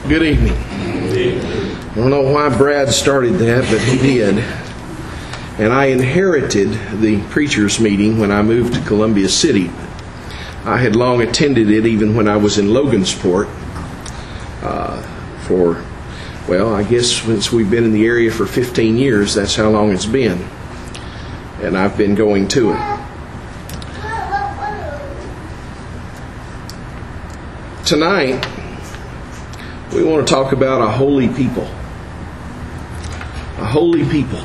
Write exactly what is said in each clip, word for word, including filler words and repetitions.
Good evening. I don't know why Brad started that, but he did. And I inherited the preachers' meeting when I moved to Columbia City. I had long attended it even when I was in Logansport uh, for, well, I guess since we've been in the area for fifteen years, that's how long it's been. And I've been going to it. Tonight, we want to talk about a holy people. A holy people.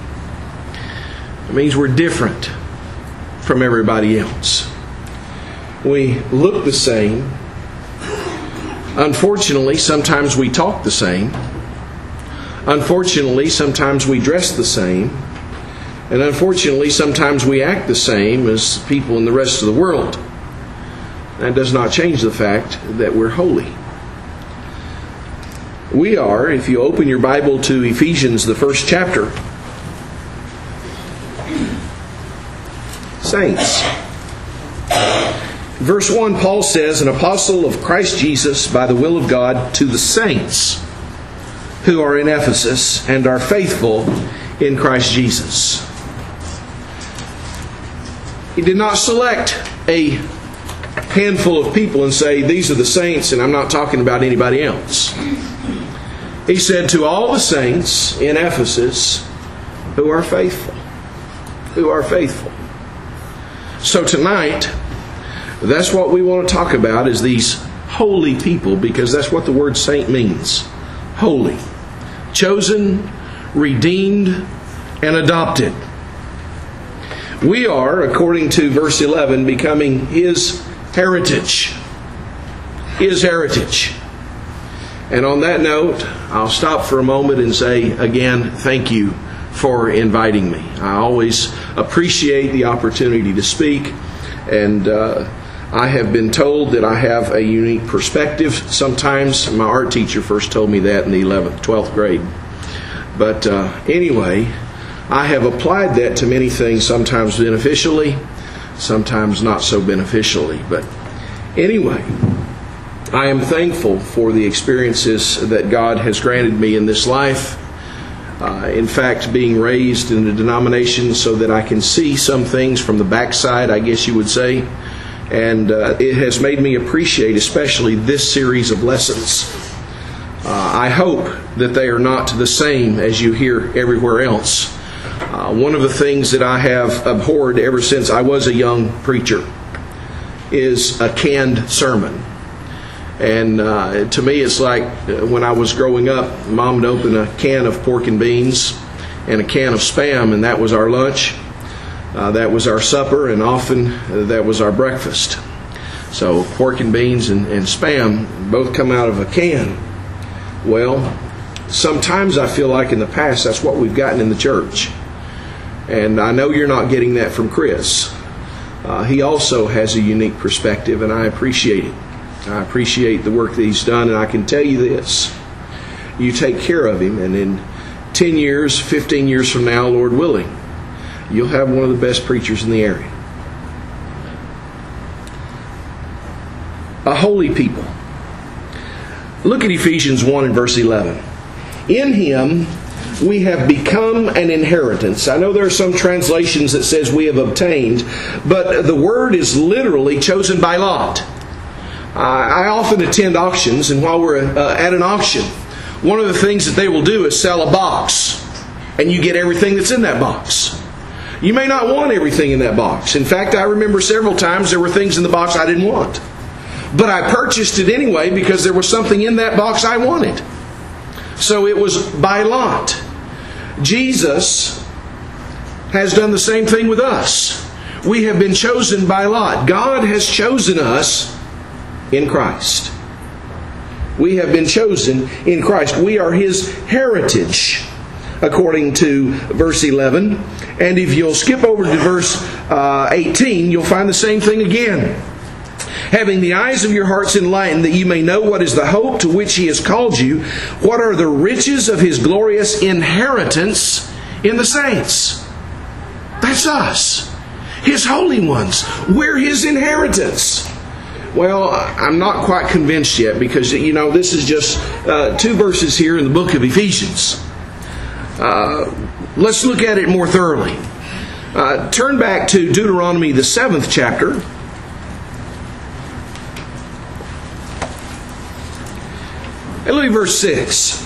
It means we're different from everybody else. We look the same. Unfortunately, sometimes we talk the same. Unfortunately, sometimes we dress the same. And unfortunately, sometimes we act the same as people in the rest of the world. That does not change the fact that we're holy. We are, if you open your Bible to Ephesians, the first chapter, saints. Verse one, Paul says, an apostle of Christ Jesus by the will of God to the saints who are in Ephesus and are faithful in Christ Jesus. He did not select a handful of people and say, these are the saints, and I'm not talking about anybody else. He said to all the saints in Ephesus who are faithful. Who are faithful. So tonight, that's what we want to talk about, is these holy people, because that's what the word saint means. Holy. Chosen, redeemed, and adopted. We are, according to verse eleven, becoming His heritage. His heritage. And on that note, I'll stop for a moment and say again, thank you for inviting me. I always appreciate the opportunity to speak, and uh, I have been told that I have a unique perspective. Sometimes my art teacher first told me that in the eleventh, twelfth grade. But uh, anyway, I have applied that to many things, sometimes beneficially, sometimes not so beneficially. But anyway, I am thankful for the experiences that God has granted me in this life. Uh, in fact, being raised in a denomination so that I can see some things from the backside, I guess you would say. And uh, it has made me appreciate especially this series of lessons. Uh, I hope that they are not the same as you hear everywhere else. Uh, one of the things that I have abhorred ever since I was a young preacher is a canned sermon. And uh, to me, it's like when I was growing up, Mom would open a can of pork and beans and a can of Spam, and that was our lunch. Uh, that was our supper, and often uh, that was our breakfast. So pork and beans and, and Spam both come out of a can. Well, sometimes I feel like in the past that's what we've gotten in the church. And I know you're not getting that from Chris. Uh, he also has a unique perspective, and I appreciate it. I appreciate the work that he's done, and I can tell you this. You take care of him, and in ten years, fifteen years from now, Lord willing, you'll have one of the best preachers in the area. A holy people. Look at Ephesians one and verse eleven. In Him we have become an inheritance. I know there are some translations that says we have obtained, but the word is literally chosen by lot. Uh, I often attend auctions, and while we're uh, at an auction, one of the things that they will do is sell a box, and you get everything that's in that box. You may not want everything in that box. In fact, I remember several times there were things in the box I didn't want. But I purchased it anyway because there was something in that box I wanted. So it was by lot. Jesus has done the same thing with us. We have been chosen by lot. God has chosen us in Christ. We have been chosen in Christ. We are His heritage, according to verse eleven. And if you'll skip over to verse uh, eighteen, you'll find the same thing again. Having the eyes of your hearts enlightened, that you may know what is the hope to which He has called you, what are the riches of His glorious inheritance in the saints. That's us. His holy ones. We're His inheritance. Well, I'm not quite convinced yet because, you know, this is just uh, two verses here in the book of Ephesians. Uh, let's look at it more thoroughly. Uh, turn back to Deuteronomy, the seventh chapter. And look at verse six.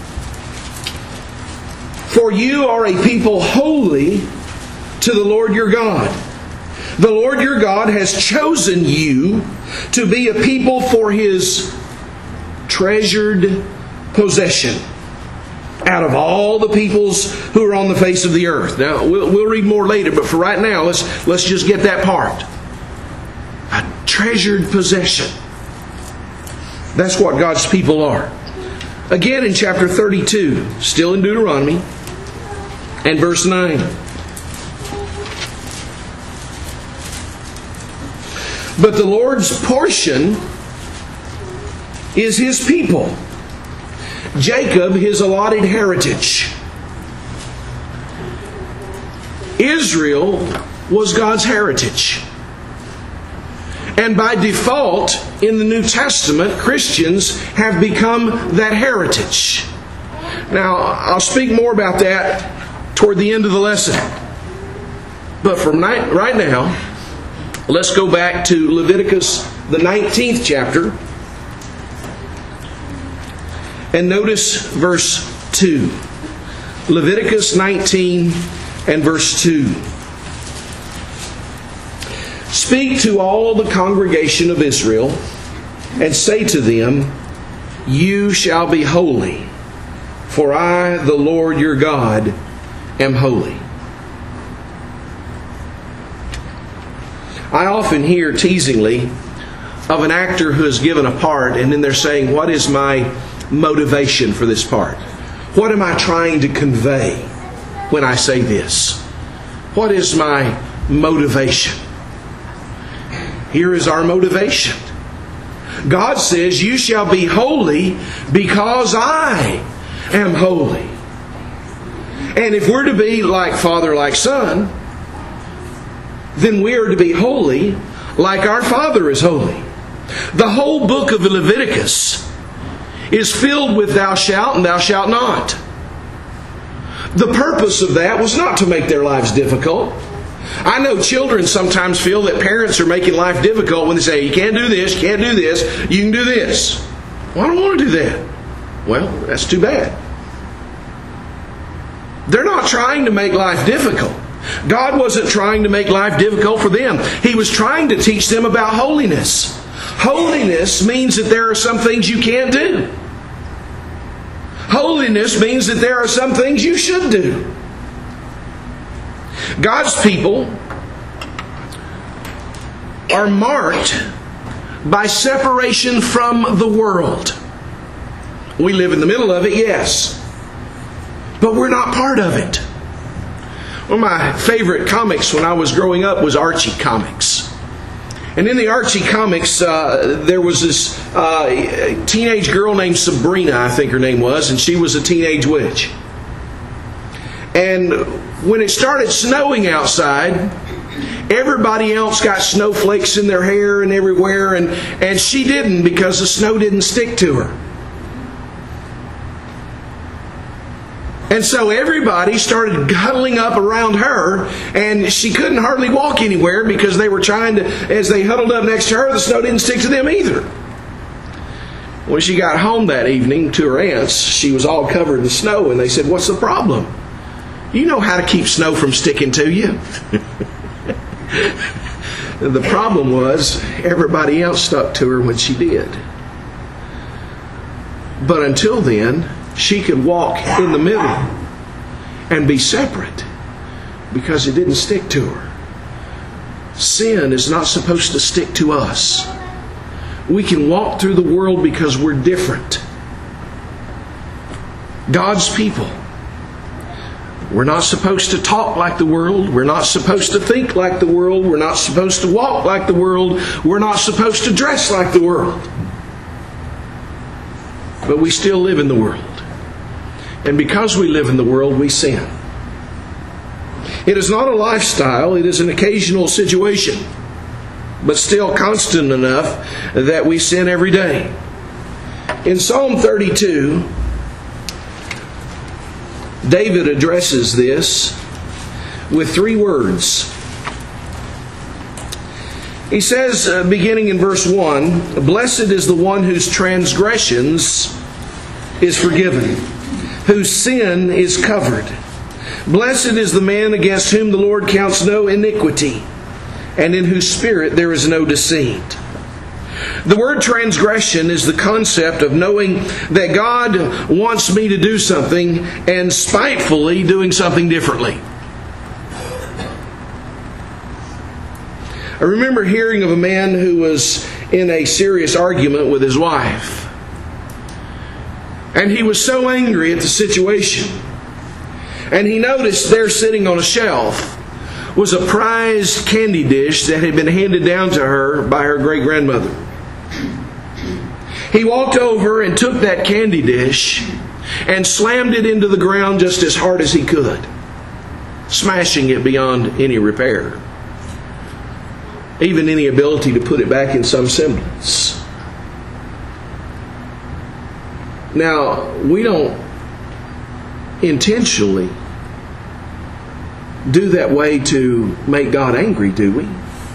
For you are a people holy to the Lord your God. The Lord your God has chosen you to be a people for His treasured possession out of all the peoples who are on the face of the earth. Now, we'll, we'll read more later, but for right now, let's, let's just get that part. A treasured possession. That's what God's people are. Again in chapter thirty-two, still in Deuteronomy, and verse nine. But the Lord's portion is His people, Jacob His allotted heritage. Israel was God's heritage. And by default, in the New Testament, Christians have become that heritage. Now, I'll speak more about that toward the end of the lesson. But from right now, let's go back to Leviticus, the nineteenth chapter. And notice verse two. Leviticus nineteen and verse two. Speak to all the congregation of Israel and say to them, you shall be holy, for I, the Lord your God, am holy. I often hear teasingly of an actor who has given a part and then they're saying, what is my motivation for this part? What am I trying to convey when I say this? What is my motivation? Here is our motivation. God says, you shall be holy because I am holy. And if we're to be like Father, like Son, then we are to be holy like our Father is holy. The whole book of Leviticus is filled with thou shalt and thou shalt not. The purpose of that was not to make their lives difficult. I know children sometimes feel that parents are making life difficult when they say, you can't do this, you can't do this, you can do this. Well, I don't want to do that. Well, that's too bad. They're not trying to make life difficult. God wasn't trying to make life difficult for them. He was trying to teach them about holiness. Holiness means that there are some things you can't do. Holiness means that there are some things you should do. God's people are marked by separation from the world. We live in the middle of it, yes. But we're not part of it. One of my favorite comics when I was growing up was Archie comics. And in the Archie comics, uh, there was this uh, teenage girl named Sabrina, I think her name was, and she was a teenage witch. And when it started snowing outside, everybody else got snowflakes in their hair and everywhere, and, and she didn't because the snow didn't stick to her. And so everybody started huddling up around her, and she couldn't hardly walk anywhere because they were trying to, as they huddled up next to her, the snow didn't stick to them either. When she got home that evening to her aunt's, she was all covered in snow, and they said, what's the problem? You know how to keep snow from sticking to you. The problem was everybody else stuck to her when she did. But until then, she could walk in the middle and be separate because it didn't stick to her. Sin is not supposed to stick to us. We can walk through the world because we're different. God's people. We're not supposed to talk like the world. We're not supposed to think like the world. We're not supposed to walk like the world. We're not supposed to dress like the world. But we still live in the world. And because we live in the world, we sin. It is not a lifestyle. It is an occasional situation. but still constant enough that we sin every day. In Psalm thirty-two, David addresses this with three words. He says, uh, beginning in verse one, "Blessed is the one whose transgressions is forgiven, whose sin is covered. Blessed is the man against whom the Lord counts no iniquity, and in whose spirit there is no deceit." The word transgression is the concept of knowing that God wants me to do something and spitefully doing something differently. I remember hearing of a man who was in a serious argument with his wife. And he was so angry at the situation. And he noticed there sitting on a shelf was a prized candy dish that had been handed down to her by her great-grandmother. He walked over and took that candy dish and slammed it into the ground just as hard as he could, smashing it beyond any repair, even any ability to put it back in some semblance. Now, we don't intentionally do that way to make God angry, do we?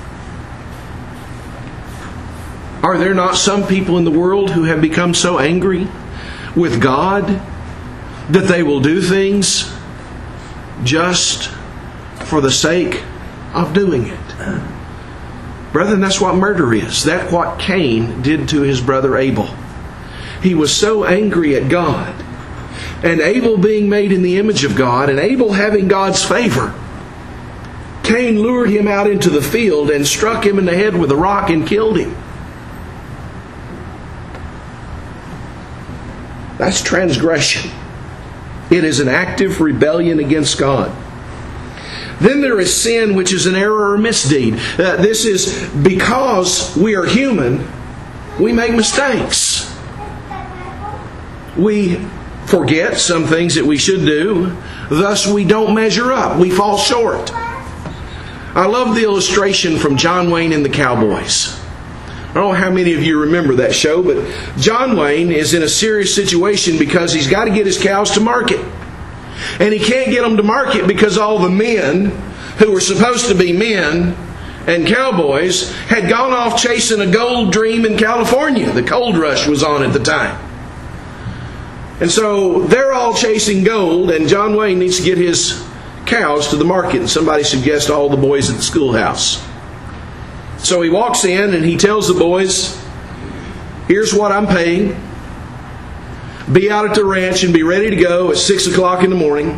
Are there not some people in the world who have become so angry with God that they will do things just for the sake of doing it? Brethren, that's what murder is. That's what Cain did to his brother Abel. He was so angry at God, and Abel being made in the image of God, and Abel having God's favor, Cain lured him out into the field and struck him in the head with a rock and killed him. That's transgression. It is an active rebellion against God. Then there is sin, which is an error or misdeed. Uh, this is because we are human, we make mistakes. We forget some things that we should do. Thus we don't measure up. We fall short. I love the illustration from John Wayne and the Cowboys. I don't know how many of you remember that show, but John Wayne is in a serious situation because he's got to get his cows to market. And he can't get them to market because all the men who were supposed to be men and cowboys had gone off chasing a gold dream in California. The gold rush was on at the time. And so they're all chasing gold, and John Wayne needs to get his cows to the market. And somebody suggests all the boys at the schoolhouse. So he walks in and he tells the boys, "Here's what I'm paying. Be out at the ranch and be ready to go at six o'clock in the morning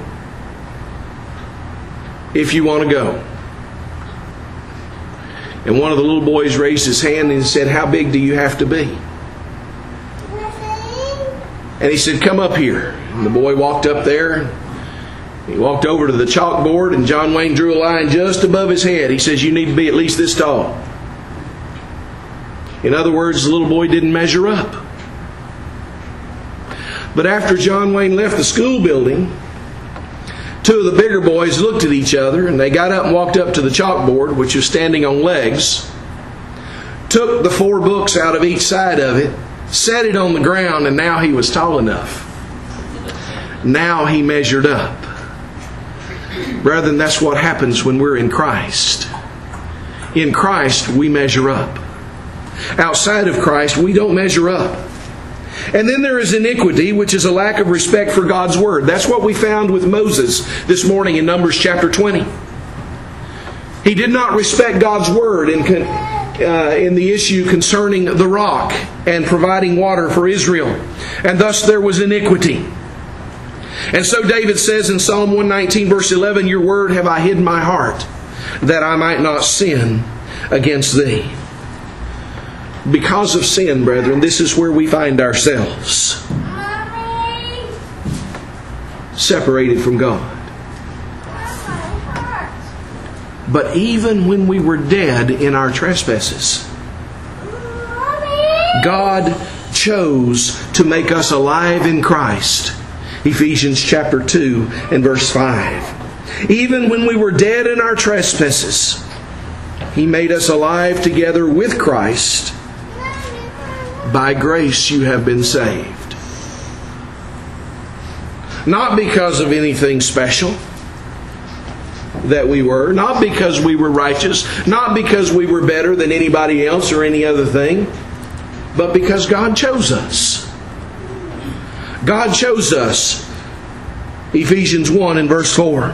if you want to go." And one of the little boys raised his hand and said, "How big do you have to be?" And he said, "Come up here." And the boy walked up there. He walked over to the chalkboard, and John Wayne drew a line just above his head. He says, "You need to be at least this tall." In other words, the little boy didn't measure up. But after John Wayne left the school building, two of the bigger boys looked at each other, and they got up and walked up to the chalkboard, which was standing on legs, took the four books out of each side of it, set it on the ground, and now he was tall enough. Now he measured up. Brethren, that's what happens when we're in Christ. In Christ, we measure up. Outside of Christ, we don't measure up. And then there is iniquity, which is a lack of respect for God's Word. That's what we found with Moses this morning in Numbers chapter twenty. He did not respect God's Word in, uh, in the issue concerning the rock and providing water for Israel. And thus there was iniquity. And so David says in Psalm one nineteen verse eleven, "Your word have I hid in my heart, that I might not sin against thee." Because of sin, brethren, this is where we find ourselves. Separated from God. But even when we were dead in our trespasses, God chose to make us alive in Christ. Ephesians chapter two and verse five. Even when we were dead in our trespasses, He made us alive together with Christ. By grace you have been saved. Not because of anything special that we were. Not because we were righteous. Not because we were better than anybody else or any other thing. But because God chose us. God chose us. Ephesians one and verse four.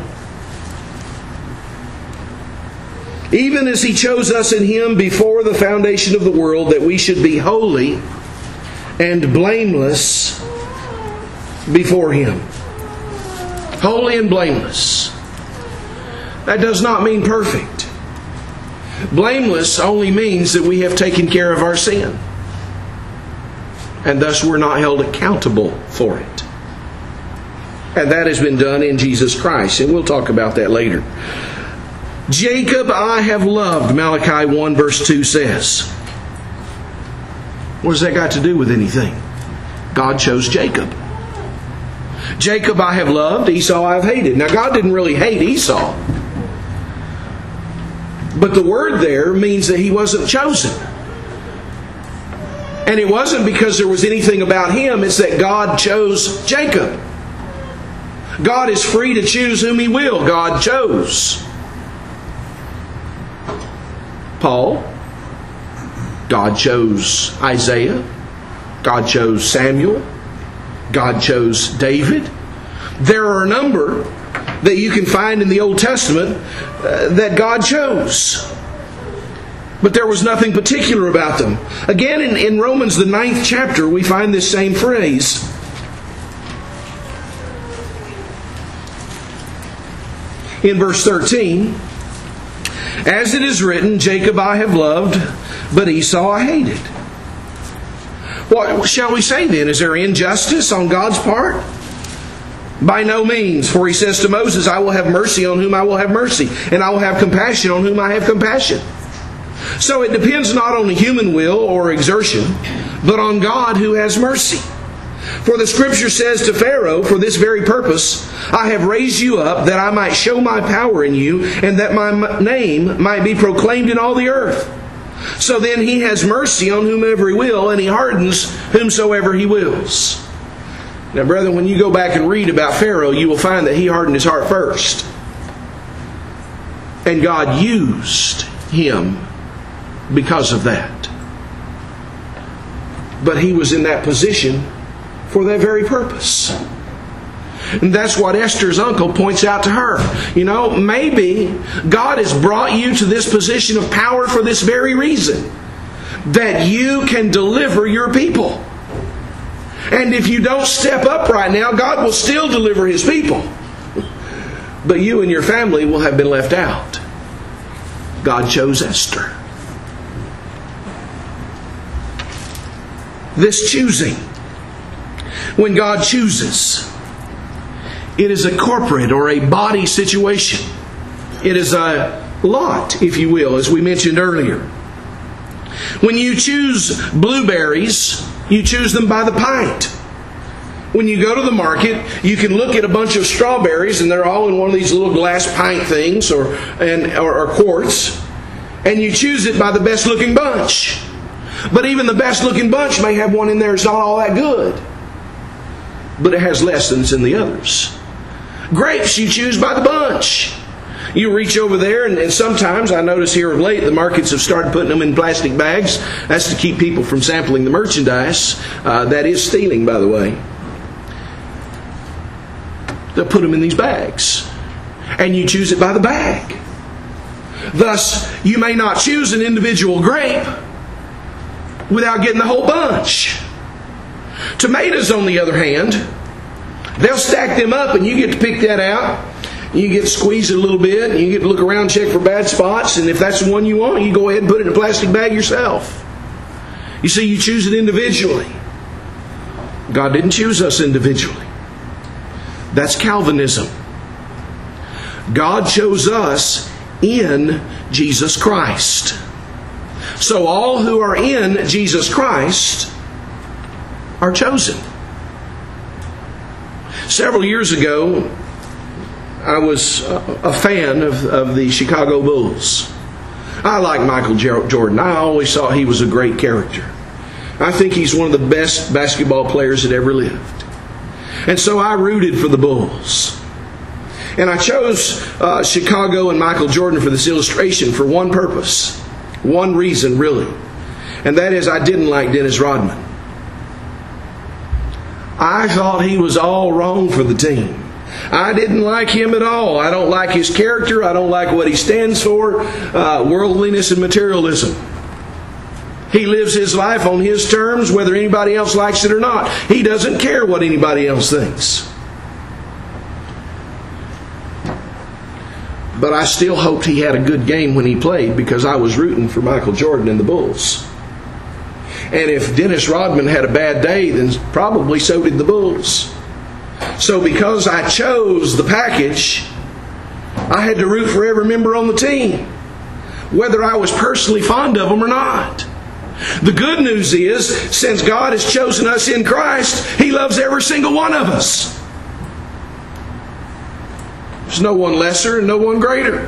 Even as He chose us in Him before the foundation of the world, that we should be holy and blameless before Him. Holy and blameless. That does not mean perfect. Blameless only means that we have taken care of our sin. And thus we're not held accountable for it. And that has been done in Jesus Christ. And we'll talk about that later. Jacob I have loved, Malachi one verse two says. What has that got to do with anything? God chose Jacob. Jacob I have loved, Esau I have hated. Now God didn't really hate Esau. But the word there means that he wasn't chosen. And it wasn't because there was anything about him. It's that God chose Jacob. God is free to choose whom He will. God chose Paul. God chose Isaiah. God chose Samuel. God chose David. There are a number that you can find in the Old Testament uh, that God chose. But there was nothing particular about them. Again, in, in Romans, the ninth chapter, we find this same phrase. In verse thirteen, as it is written, Jacob I have loved, but Esau I hated. What shall we say then? Is there injustice on God's part? By no means. For He says to Moses, I will have mercy on whom I will have mercy, and I will have compassion on whom I have compassion. So it depends not on the human will or exertion, but on God who has mercy. For the Scripture says to Pharaoh, for this very purpose, I have raised you up, that I might show my power in you, and that my name might be proclaimed in all the earth. So then He has mercy on whomever He will, and He hardens whomsoever He wills. Now, brethren, when you go back and read about Pharaoh, you will find that he hardened his heart first. And God used him because of that. But he was in that position for that very purpose. And that's what Esther's uncle points out to her. You know, maybe God has brought you to this position of power for this very reason. That you can deliver your people. And if you don't step up right now, God will still deliver His people. But you and your family will have been left out. God chose Esther. This choosing, when God chooses, it is a corporate or a body situation. It is a lot, if you will, as we mentioned earlier. When you choose blueberries, you choose them by the pint. When you go to the market, you can look at a bunch of strawberries, and they're all in one of these little glass pint things or, and, or, or quarts, and you choose it by the best looking bunch. But even the best looking bunch may have one in there that's not all that good. But it has less than in the others. Grapes you choose by the bunch. You reach over there, and, and sometimes, I notice here of late, the markets have started putting them in plastic bags. That's to keep people from sampling the merchandise. Uh, that is stealing, by the way. They'll put them in these bags. And you choose it by the bag. Thus, you may not choose an individual grape without getting the whole bunch. Tomatoes, on the other hand, they'll stack them up, and you get to pick that out. You get to squeeze it a little bit, and you get to look around and check for bad spots, and if that's the one you want, you go ahead and put it in a plastic bag yourself. You see, you choose it individually. God didn't choose us individually. That's Calvinism. God chose us in Jesus Christ. So all who are in Jesus Christ are chosen. Several years ago, I was a fan of, of the Chicago Bulls. I like Michael Jordan. I always thought he was a great character. I think he's one of the best basketball players that ever lived. And so I rooted for the Bulls. And I chose uh, Chicago and Michael Jordan for this illustration for one purpose. One reason, really. And that is I didn't like Dennis Rodman. I thought he was all wrong for the team. I didn't like him at all. I don't like his character. I don't like what he stands for. Uh, worldliness and materialism. He lives his life on his terms, whether anybody else likes it or not. He doesn't care what anybody else thinks. But I still hoped he had a good game when he played, because I was rooting for Michael Jordan and the Bulls. And if Dennis Rodman had a bad day, then probably so did the Bulls. So because I chose the package, I had to root for every member on the team, whether I was personally fond of them or not. The good news is, since God has chosen us in Christ, He loves every single one of us. There's no one lesser and no one greater.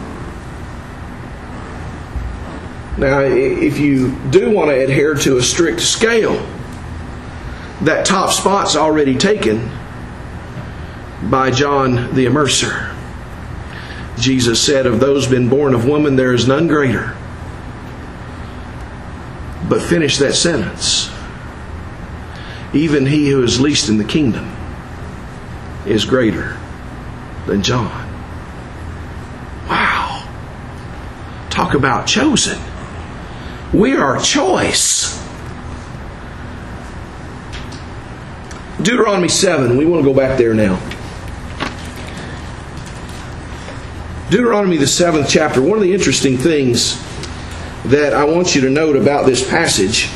Now, if you do want to adhere to a strict scale, that top spot's already taken by John the Immerser. Jesus said, of those been born of woman, there is none greater. But finish that sentence. Even he who is least in the kingdom is greater than John. Wow. Talk about chosen. We are choice. Deuteronomy seven. We want to go back there now. Deuteronomy, the seventh chapter. One of the interesting things that I want you to note about this passage,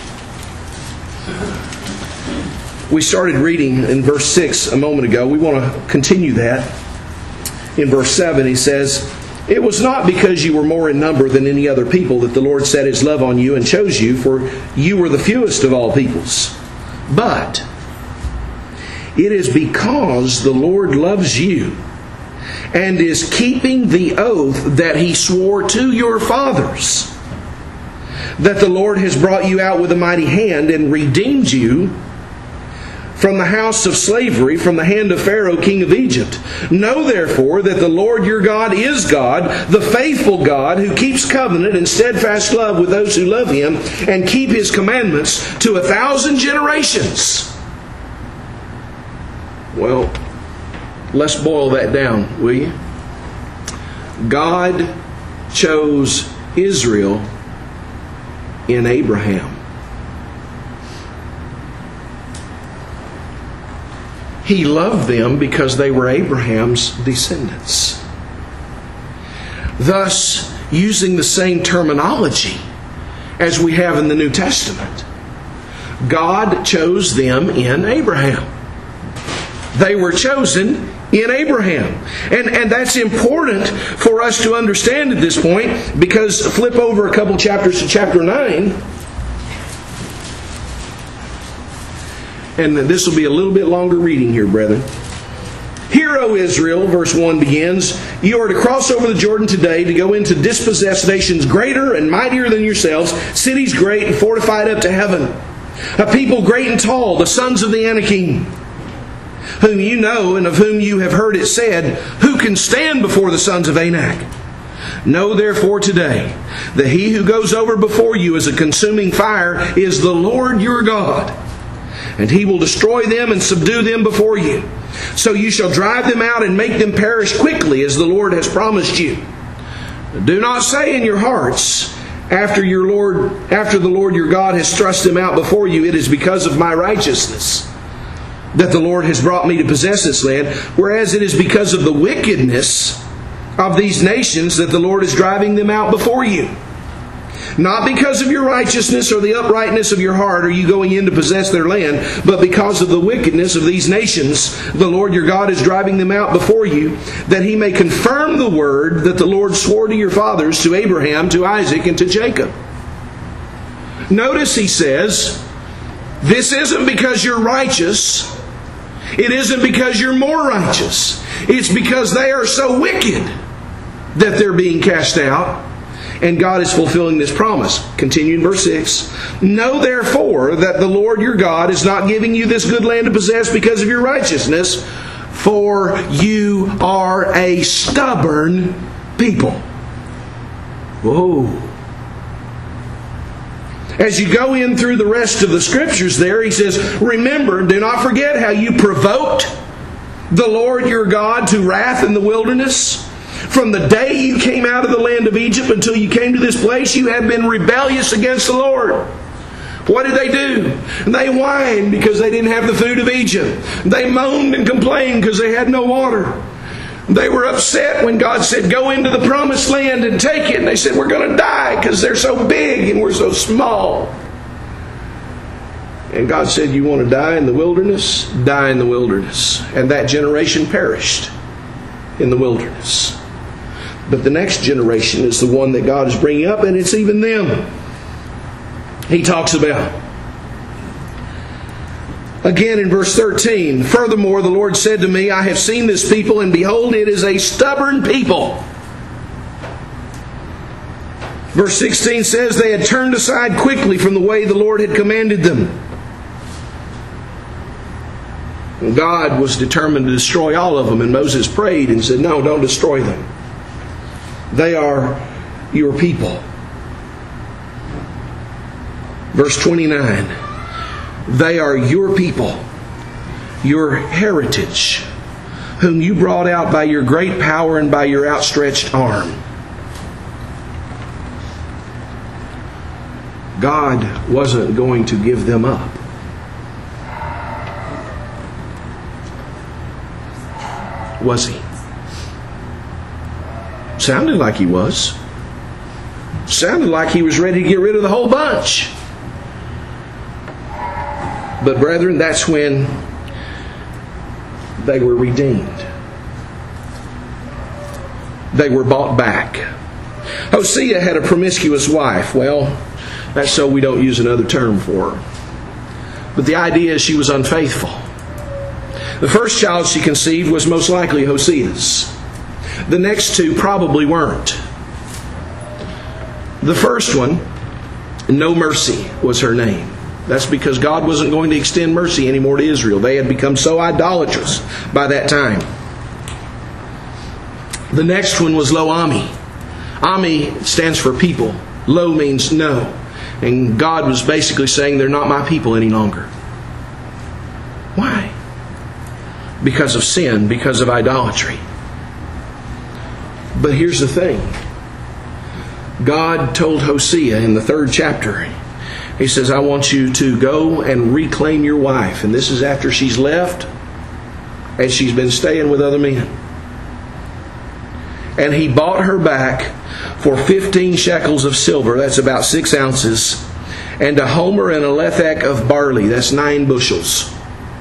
we started reading in verse six a moment ago. We want to continue that. In verse seven, he says, it was not because you were more in number than any other people that the Lord set His love on you and chose you, for you were the fewest of all peoples. But it is because the Lord loves you and is keeping the oath that He swore to your fathers, that the Lord has brought you out with a mighty hand and redeemed you from the house of slavery, from the hand of Pharaoh, king of Egypt. Know therefore that the Lord your God is God, the faithful God, who keeps covenant and steadfast love with those who love Him and keep His commandments to a thousand generations. Well, let's boil that down, will you? God chose Israel in Abraham. He loved them because they were Abraham's descendants. Thus, using the same terminology as we have in the New Testament, God chose them in Abraham. They were chosen in Abraham. And, and that's important for us to understand at this point, because flip over a couple chapters to chapter nine. And this will be a little bit longer reading here, brethren. Hear, O Israel, verse one begins, you are to cross over the Jordan today to go in to dispossess nations greater and mightier than yourselves, cities great and fortified up to heaven, a people great and tall, the sons of the Anakim, whom you know and of whom you have heard it said, who can stand before the sons of Anak? Know therefore today that He who goes over before you as a consuming fire is the Lord your God. And He will destroy them and subdue them before you. So you shall drive them out and make them perish quickly, as the Lord has promised you. Do not say in your hearts, after your Lord, after the Lord your God has thrust them out before you, it is because of my righteousness that the Lord has brought me to possess this land, whereas it is because of the wickedness of these nations that the Lord is driving them out before you. Not because of your righteousness or the uprightness of your heart are you going in to possess their land, but because of the wickedness of these nations, the Lord your God is driving them out before you, that He may confirm the word that the Lord swore to your fathers, to Abraham, to Isaac, and to Jacob. Notice He says, this isn't because you're righteous. It isn't because you're more righteous. It's because they are so wicked that they're being cast out. And God is fulfilling this promise. Continue in verse six. Know therefore that the Lord your God is not giving you this good land to possess because of your righteousness, for you are a stubborn people. Whoa. As you go in through the rest of the scriptures there, he says, remember, do not forget how you provoked the Lord your God to wrath in the wilderness. From the day you came out of the land of Egypt until you came to this place, you have been rebellious against the Lord. What did they do? They whined because they didn't have the food of Egypt. They moaned and complained because they had no water. They were upset when God said, go into the promised land and take it. And they said, we're going to die because they're so big and we're so small. And God said, you want to die in the wilderness? Die in the wilderness. And that generation perished in the wilderness. But the next generation is the one that God is bringing up, and it's even them He talks about. Again in verse thirteen, furthermore the Lord said to me, I have seen this people, and behold, it is a stubborn people. Verse sixteen says, they had turned aside quickly from the way the Lord had commanded them. And God was determined to destroy all of them, and Moses prayed and said, no, don't destroy them. They are your people. Verse twenty-nine. They are your people, your heritage, whom you brought out by your great power and by your outstretched arm. God wasn't going to give them up. Was He? Sounded like He was. Sounded like He was ready to get rid of the whole bunch. But brethren, that's when they were redeemed. They were bought back. Hosea had a promiscuous wife. Well, that's so we don't use another term for her. But the idea is she was unfaithful. The first child she conceived was most likely Hosea's. The next two probably weren't. The first one, No Mercy was her name. That's because God wasn't going to extend mercy anymore to Israel. They had become so idolatrous by that time. The next one was Lo-Ami. Ami stands for people. Lo means no. And God was basically saying they're not my people any longer. Why? Because of sin, because of idolatry. But here's the thing. God told Hosea in the third chapter, He says, I want you to go and reclaim your wife. And this is after she's left and she's been staying with other men. And He bought her back for fifteen shekels of silver. That's about six ounces. And a homer and a lethek of barley. That's nine bushels.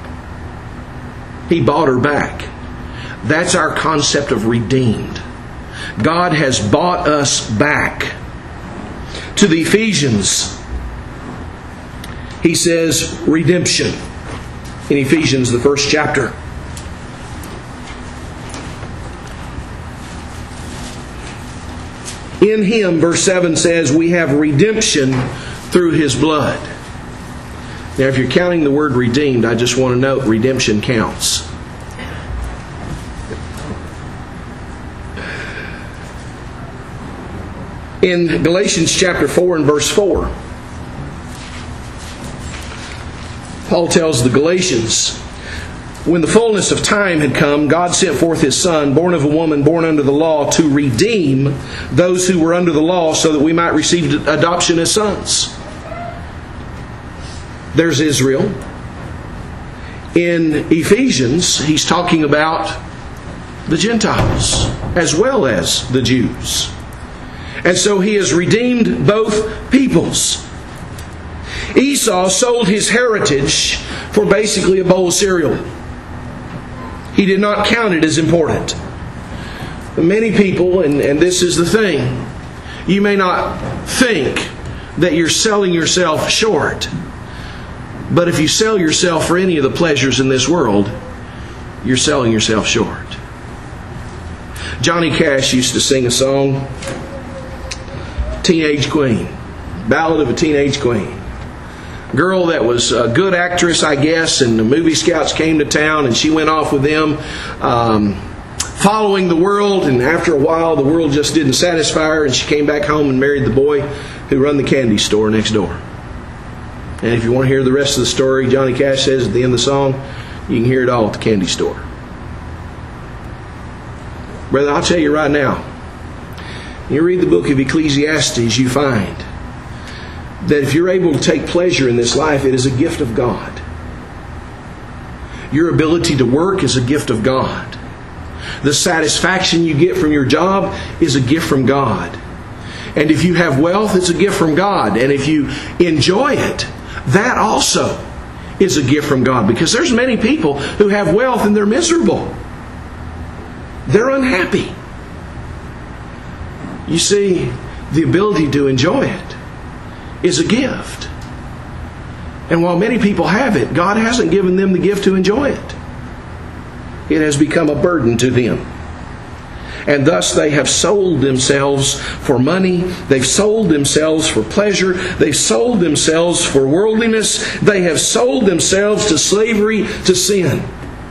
He bought her back. That's our concept of redeemed. God has bought us back. To the Ephesians, he says redemption in Ephesians, the first chapter. In Him, verse seven says, we have redemption through His blood. Now, if you're counting the word redeemed, I just want to note redemption counts. In Galatians chapter four and verse four, Paul tells the Galatians, when the fullness of time had come, God sent forth His Son, born of a woman, born under the law, to redeem those who were under the law, so that we might receive adoption as sons. There's Israel. In Ephesians, he's talking about the Gentiles as well as the Jews. And so He has redeemed both peoples. Esau sold his heritage for basically a bowl of cereal. He did not count it as important. Many people, and, and this is the thing, you may not think that you're selling yourself short. But if you sell yourself for any of the pleasures in this world, you're selling yourself short. Johnny Cash used to sing a song. teenage queen. Ballad of a Teenage Queen. Girl that was a good actress, I guess, and the movie scouts came to town and she went off with them, um, following the world, and after a while the world just didn't satisfy her and she came back home and married the boy who run the candy store next door. And if you want to hear the rest of the story, Johnny Cash says at the end of the song, you can hear it all at the candy store. Brother, I'll tell you right now, you read the book of Ecclesiastes, you find that if you're able to take pleasure in this life, it is a gift of God. Your ability to work is a gift of God. The satisfaction you get from your job is a gift from God. And if you have wealth, it's a gift from God. And if you enjoy it, that also is a gift from God. Because there's many people who have wealth and they're miserable. They're unhappy. You see, the ability to enjoy it is a gift. And while many people have it, God hasn't given them the gift to enjoy it. It has become a burden to them. And thus they have sold themselves for money. They've sold themselves for pleasure. They've sold themselves for worldliness. They have sold themselves to slavery, to sin.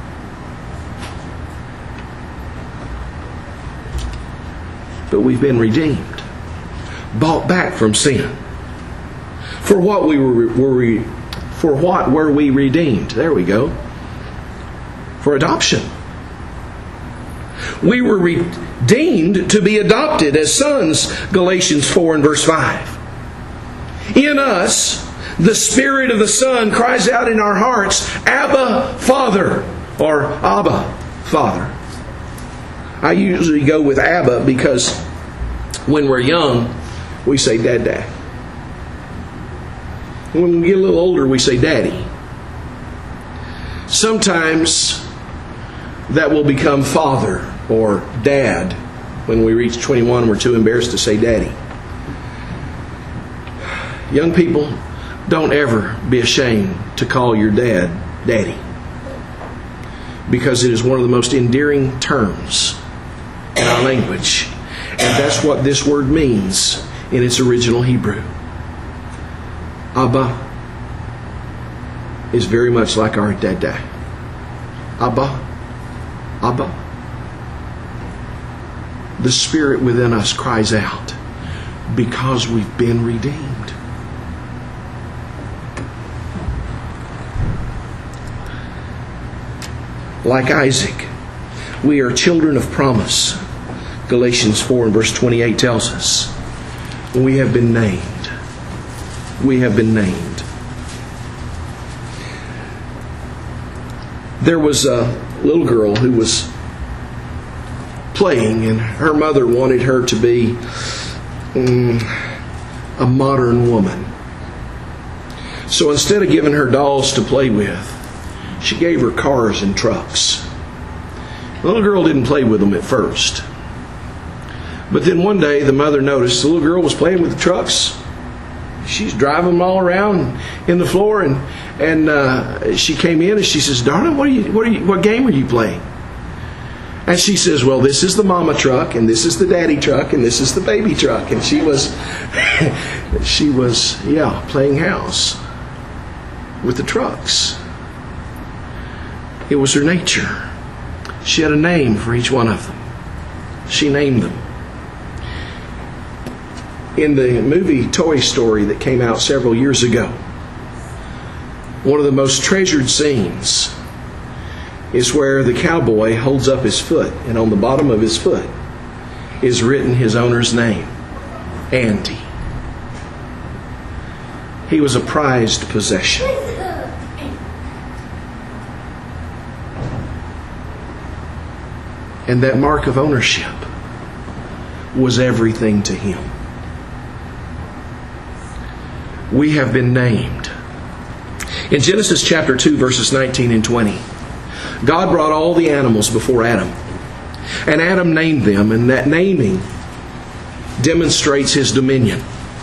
But we've been redeemed, bought back from sin. For what we were, were we, for what were we redeemed? There we go. For adoption. We were redeemed to be adopted as sons, Galatians four and verse five. In us, the Spirit of the Son cries out in our hearts, Abba, Father, or Abba, Father. I usually go with Abba because when we're young, we say Dad, Dad. When we get a little older, we say Daddy. Sometimes that will become Father or Dad. When we reach twenty-one, we're too embarrassed to say Daddy. Young people, don't ever be ashamed to call your dad Daddy. Because it is one of the most endearing terms in our language. And that's what this word means in its original Hebrew. Abba is very much like our Dada. Abba, Abba. The Spirit within us cries out because we've been redeemed. Like Isaac, we are children of promise. Galatians four and verse twenty-eight tells us. We have been named. We have been named. There was a little girl who was playing, and her mother wanted her to be um, a modern woman. So instead of giving her dolls to play with, she gave her cars and trucks. The little girl didn't play with them at first. But then one day the mother noticed the little girl was playing with the trucks. She's driving them all around in the floor, and and uh, she came in and she says, "Darling, what are you? What are you? What game are you playing?" And she says, "Well, this is the mama truck, and this is the daddy truck, and this is the baby truck." And she was, she was, yeah, playing house with the trucks. It was her nature. She had a name for each one of them. She named them. In the movie Toy Story that came out several years ago, one of the most treasured scenes is where the cowboy holds up his foot, and on the bottom of his foot is written his owner's name, Andy. He was a prized possession. And that mark of ownership was everything to him. We have been named. In Genesis chapter two, verses nineteen and twenty, God brought all the animals before Adam. And Adam named them, and that naming demonstrates his dominion.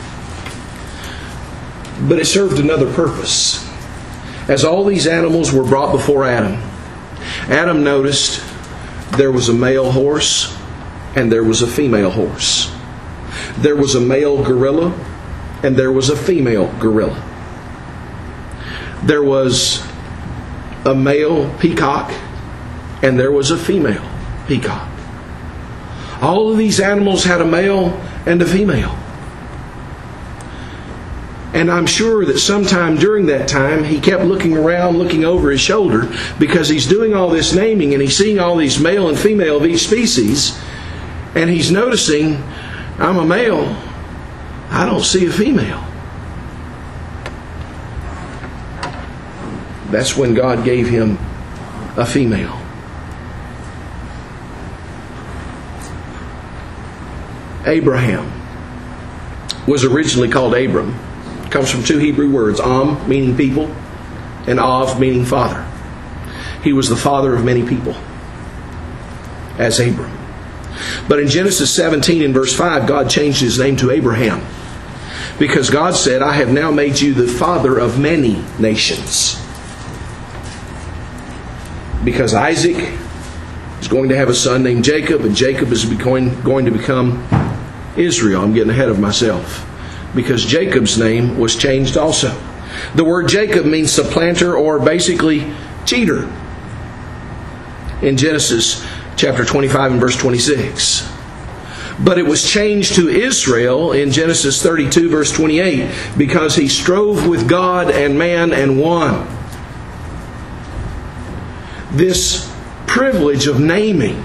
But it served another purpose. As all these animals were brought before Adam, Adam noticed there was a male horse and there was a female horse. There was a male gorilla and there was a female gorilla. There was a male peacock and there was a female peacock. All of these animals had a male and a female. And I'm sure that sometime during that time, he kept looking around, looking over his shoulder, because he's doing all this naming and he's seeing all these male and female of each species. And he's noticing, I'm a male, I don't see a female. That's when God gave him a female. Abraham was originally called Abram. It comes from two Hebrew words, Am, meaning people, and Av, meaning father. He was the father of many people, as Abram. But in Genesis seventeen and verse five, God changed his name to Abraham, because God said, I have now made you the father of many nations. Because Isaac is going to have a son named Jacob, and Jacob is going, going to become Israel. I'm getting ahead of myself. Because Jacob's name was changed also. The word Jacob means supplanter, or basically cheater, in Genesis chapter twenty-five and verse twenty-six. But it was changed to Israel in Genesis thirty-two verse twenty-eight, because he strove with God and man and won. This privilege of naming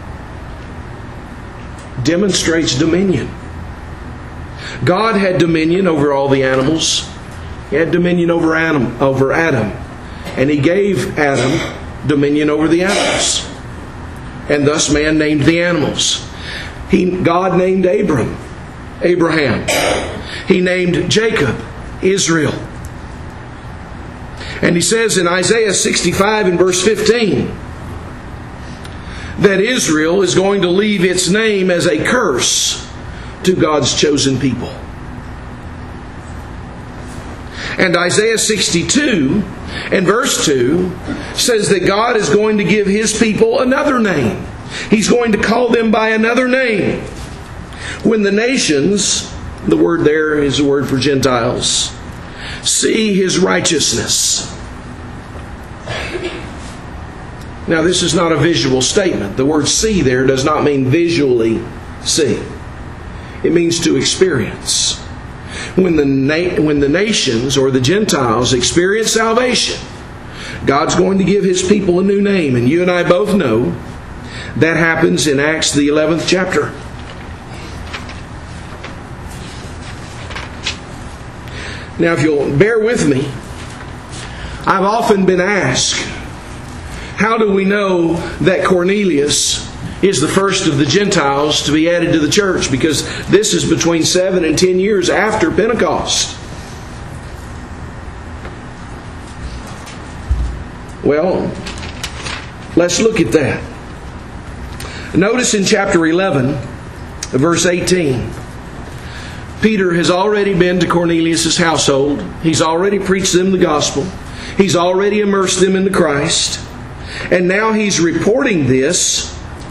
demonstrates dominion. God had dominion over all the animals. He had dominion over Adam, over Adam. And He gave Adam dominion over the animals. And thus man named the animals. He, God named Abram, Abraham. He named Jacob, Israel. And He says in Isaiah sixty-five and verse fifteen that Israel is going to leave its name as a curse to God's chosen people. And Isaiah sixty-two and verse two says that God is going to give His people another name. He's going to call them by another name. When the nations, the word there is a word for Gentiles, see His righteousness. Now, this is not a visual statement. The word see there does not mean visually see. It means to experience. When the na- when the nations or the Gentiles experience salvation, God's going to give His people a new name. And you and I both know that happens in Acts the eleventh chapter. Now, if you'll bear with me, I've often been asked, how do we know that Cornelius is the first of the Gentiles to be added to the church? Because this is between seven and ten years after Pentecost. Well, let's look at that. Notice in chapter eleven, verse eighteen, Peter has already been to Cornelius' household. He's already preached them the gospel. He's already immersed them into Christ. And now he's reporting this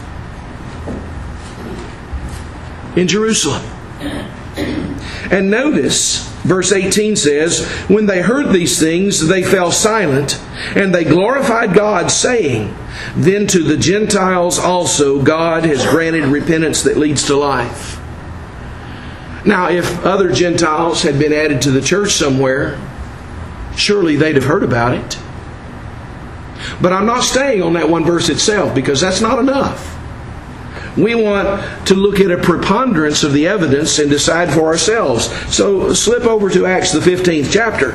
in Jerusalem. And notice, verse eighteen says, when they heard these things, they fell silent, and they glorified God, saying, then to the Gentiles also God has granted repentance that leads to life. Now, if other Gentiles had been added to the church somewhere, surely they'd have heard about it. But I'm not staying on that one verse itself, because that's not enough. We want to look at a preponderance of the evidence and decide for ourselves. So slip over to Acts the fifteenth chapter.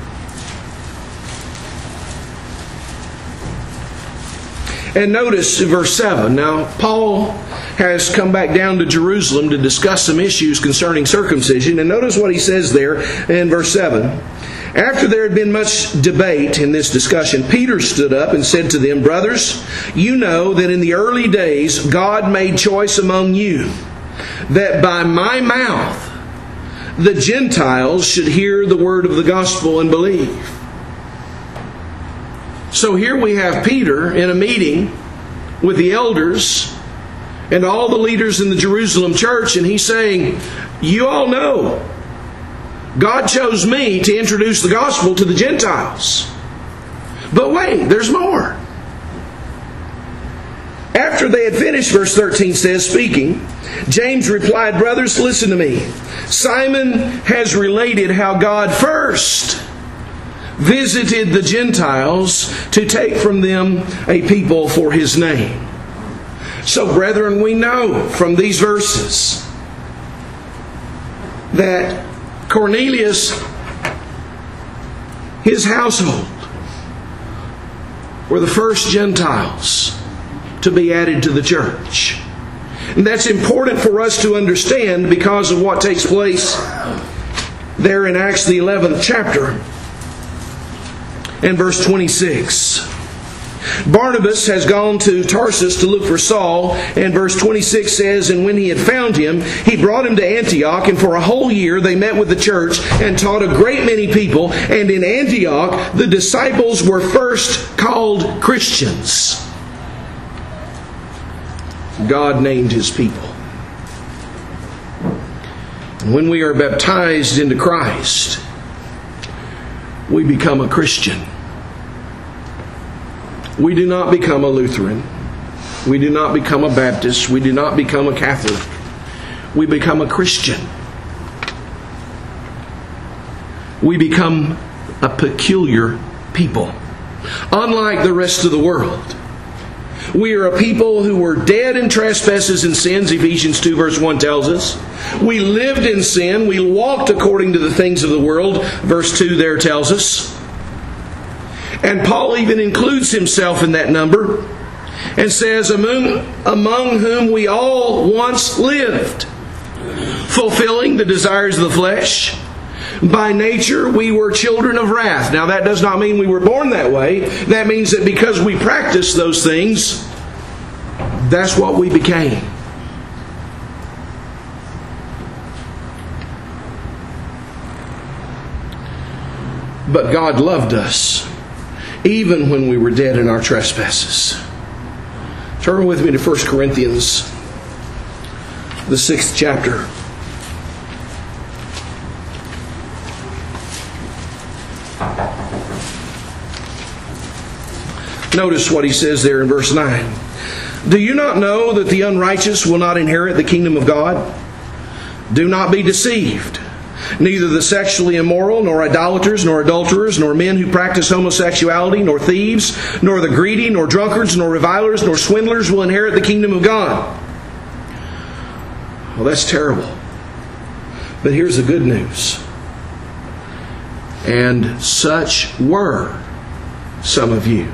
And notice verse seven. Now, Paul has come back down to Jerusalem to discuss some issues concerning circumcision. And notice what he says there in verse seven. After there had been much debate in this discussion, Peter stood up and said to them, brothers, you know that in the early days God made choice among you, that by my mouth the Gentiles should hear the word of the gospel and believe. So here we have Peter in a meeting with the elders and all the leaders in the Jerusalem church, and he's saying, you all know, God chose me to introduce the gospel to the Gentiles. But wait, there's more. After they had finished, verse thirteen says, speaking, James replied, brothers, listen to me. Simon has related how God first visited the Gentiles to take from them a people for His name. So, brethren, we know from these verses that Cornelius, his household, were the first Gentiles to be added to the church. And that's important for us to understand because of what takes place there in Acts the eleventh chapter and verse twenty-six. Barnabas has gone to Tarsus to look for Saul, and verse twenty-six says, and when he had found him, he brought him to Antioch, and for a whole year they met with the church and taught a great many people, and in Antioch the disciples were first called Christians. God named His people. And when we are baptized into Christ, we become a Christian. We do not become a Lutheran. We do not become a Baptist. We do not become a Catholic. We become a Christian. We become a peculiar people. Unlike the rest of the world. We are a people who were dead in trespasses and sins, Ephesians two verse one tells us. We lived in sin. We walked according to the things of the world, verse two there tells us. And Paul even includes himself in that number and says, among, among whom we all once lived, fulfilling the desires of the flesh. By nature, we were children of wrath. Now, that does not mean we were born that way. That means that because we practiced those things, that's what we became. But God loved us, even when we were dead in our trespasses. Turn with me to First Corinthians, the sixth chapter. Notice what he says there in verse nine. Do you not know that the unrighteous will not inherit the kingdom of God? Do not be deceived. Neither the sexually immoral, nor idolaters, nor adulterers, nor men who practice homosexuality, nor thieves, nor the greedy, nor drunkards, nor revilers, nor swindlers will inherit the kingdom of God. Well, that's terrible. But here's the good news. And such were some of you.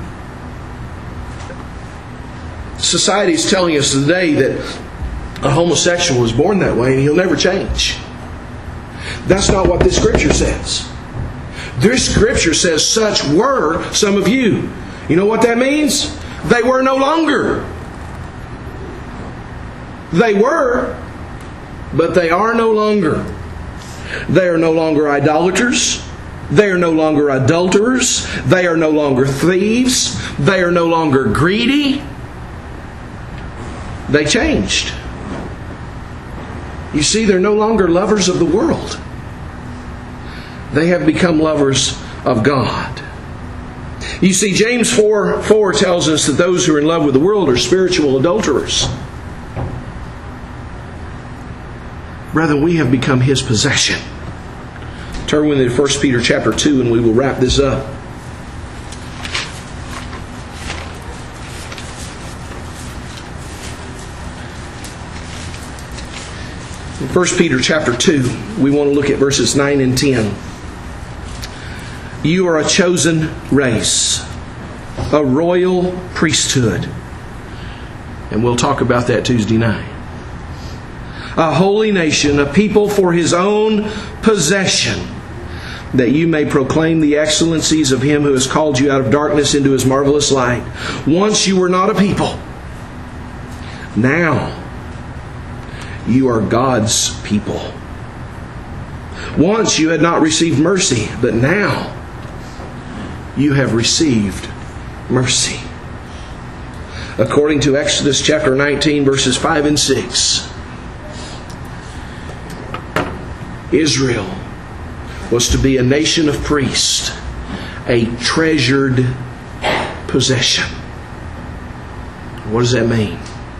Society is telling us today that a homosexual was born that way and he'll never change. That's not what this scripture says. This scripture says, such were some of you. You know what that means? They were no longer. They were, but they are no longer. They are no longer idolaters. They are no longer adulterers. They are no longer thieves. They are no longer greedy. They changed. You see, they're no longer lovers of the world. They have become lovers of God. You see, James four four tells us that those who are in love with the world are spiritual adulterers. Brethren, we have become His possession. Turn with me to First Peter chapter two and we will wrap this up. In First Peter chapter two, we want to look at verses nine and ten. You are a chosen race, a royal priesthood. And we'll talk about that Tuesday night. A holy nation, a people for His own possession, that you may proclaim the excellencies of Him who has called you out of darkness into His marvelous light. Once you were not a people. Now you are God's people. Once you had not received mercy, but now you have received mercy. according to Exodus chapter nineteen, verses five and six. Israel was to be a nation of priests, a treasured possession. What does that mean?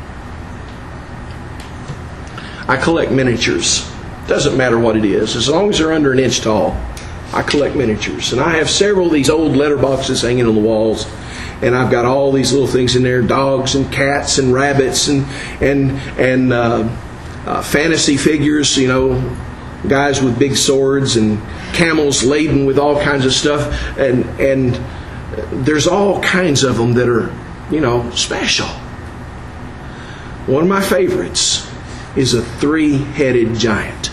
I collect miniatures. Doesn't matter what it is. As long as they're under an inch tall, I collect miniatures. And I have several of these old letter boxes hanging on the walls. And I've got all these little things in there. Dogs and cats and rabbits and and, and uh, uh, fantasy figures, you know, guys with big swords and camels laden with all kinds of stuff. And, and there's all kinds of them that are, you know, special. One of my favorites is a three-headed giant.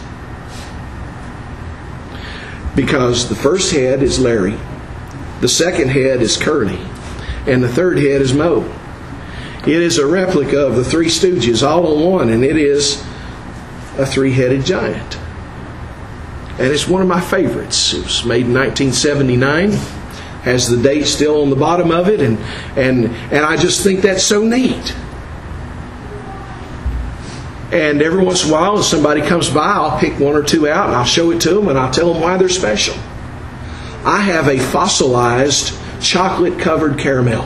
Because the first head is Larry, the second head is Curly, and the third head is Moe. It is a replica of the Three Stooges all in one, and it is a three-headed giant. And it's one of my favorites. It was made in nineteen seventy-nine. Has the date still on the bottom of it, and and and I just think that's so neat. And every once in a while, if somebody comes by, I'll pick one or two out and I'll show it to them and I'll tell them why they're special. I have a fossilized chocolate-covered caramel.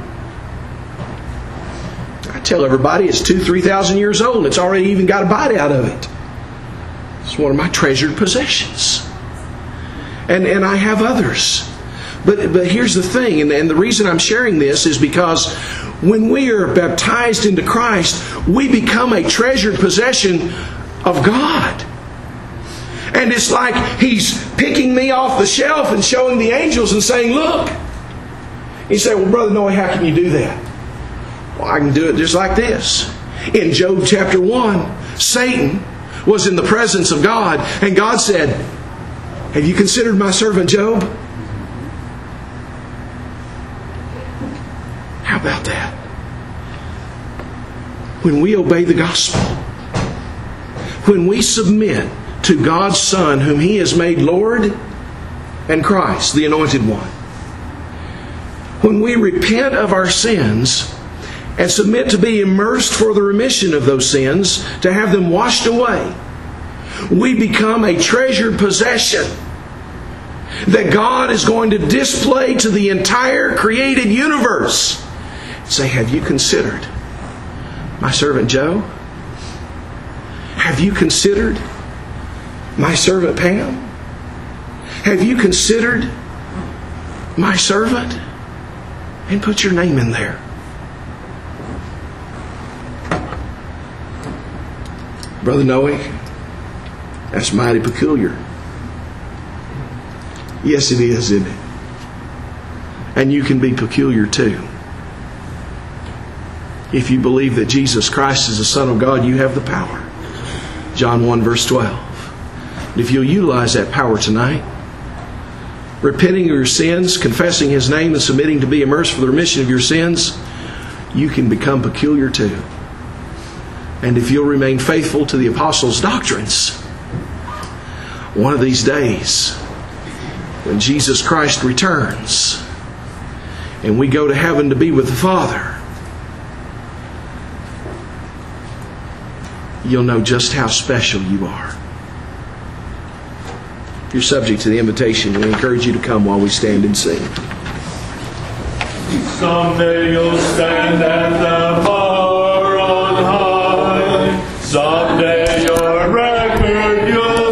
I tell everybody it's two, three thousand years old. It's already even got a bite out of it. It's one of my treasured possessions. And and I have others. But but here's the thing, and, and the reason I'm sharing this is because when we are baptized into Christ, we become a treasured possession of God. And it's like He's picking me off the shelf and showing the angels and saying, look. You say, well, Brother Noe, how can you do that? Well, I can do it just like this. In Job chapter one, Satan was in the presence of God, and God said, have you considered my servant Job? How about that? When we obey the gospel, when we submit to God's Son, whom He has made Lord and Christ, the Anointed One, when we repent of our sins and submit to be immersed for the remission of those sins, to have them washed away, we become a treasured possession that God is going to display to the entire created universe. Say, have you considered my servant Joe? Have you considered my servant Pam? Have you considered my servant? And put your name in there. Brother Noe, that's mighty peculiar. Yes, it is, isn't it? And you can be peculiar too. If you believe that Jesus Christ is the Son of God, you have the power. John one verse twelve. And if you'll utilize that power tonight, repenting of your sins, confessing His name, and submitting to be immersed for the remission of your sins, you can become peculiar too. And if you'll remain faithful to the apostles' doctrines, one of these days, when Jesus Christ returns and we go to heaven to be with the Father, you'll know just how special you are. If you're subject to the invitation, we encourage you to come while we stand and sing. Someday you'll stand at the bar on high. Someday your record you'll